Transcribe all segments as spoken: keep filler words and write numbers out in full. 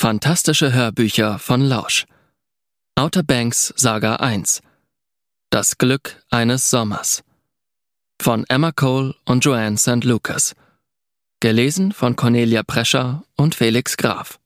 Fantastische Hörbücher von Lausch. Outer Banks Saga eins. Das Glück eines Sommers. Von Emma Cole und Joanne Saint Lucas. Gelesen von Cornelia Prescher und Felix Graf.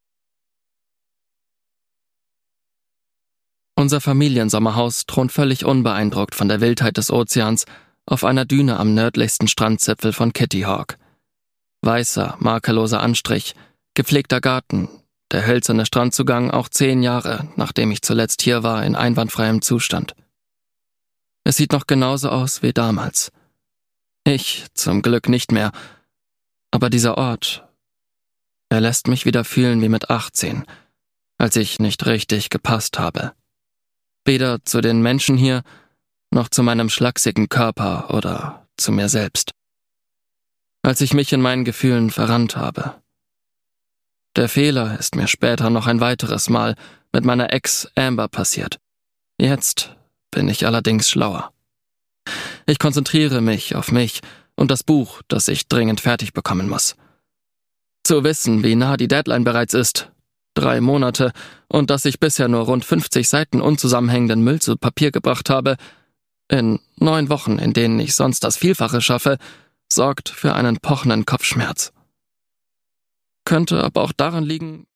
Unser Familiensommerhaus thront völlig unbeeindruckt von der Wildheit des Ozeans auf einer Düne am nördlichsten Strandzipfel von Kitty Hawk. Weißer, makelloser Anstrich, gepflegter Garten, der hölzerne Strandzugang auch zehn Jahre, nachdem ich zuletzt hier war, in einwandfreiem Zustand. Es sieht noch genauso aus wie damals. Ich zum Glück nicht mehr, aber dieser Ort, er lässt mich wieder fühlen wie mit achtzehn, als ich nicht richtig gepasst habe. Weder zu den Menschen hier, noch zu meinem schlachsigen Körper oder zu mir selbst. Als ich mich in meinen Gefühlen verrannt habe. Der Fehler ist mir später noch ein weiteres Mal mit meiner Ex Amber passiert. Jetzt bin ich allerdings schlauer. Ich konzentriere mich auf mich und das Buch, das ich dringend fertig bekommen muss. Zu wissen, wie nah die Deadline bereits ist, drei Monate, und dass ich bisher nur rund fünfzig Seiten unzusammenhängenden Müll zu Papier gebracht habe, in neun Wochen, in denen ich sonst das Vielfache schaffe, sorgt für einen pochenden Kopfschmerz. Könnte aber auch daran liegen,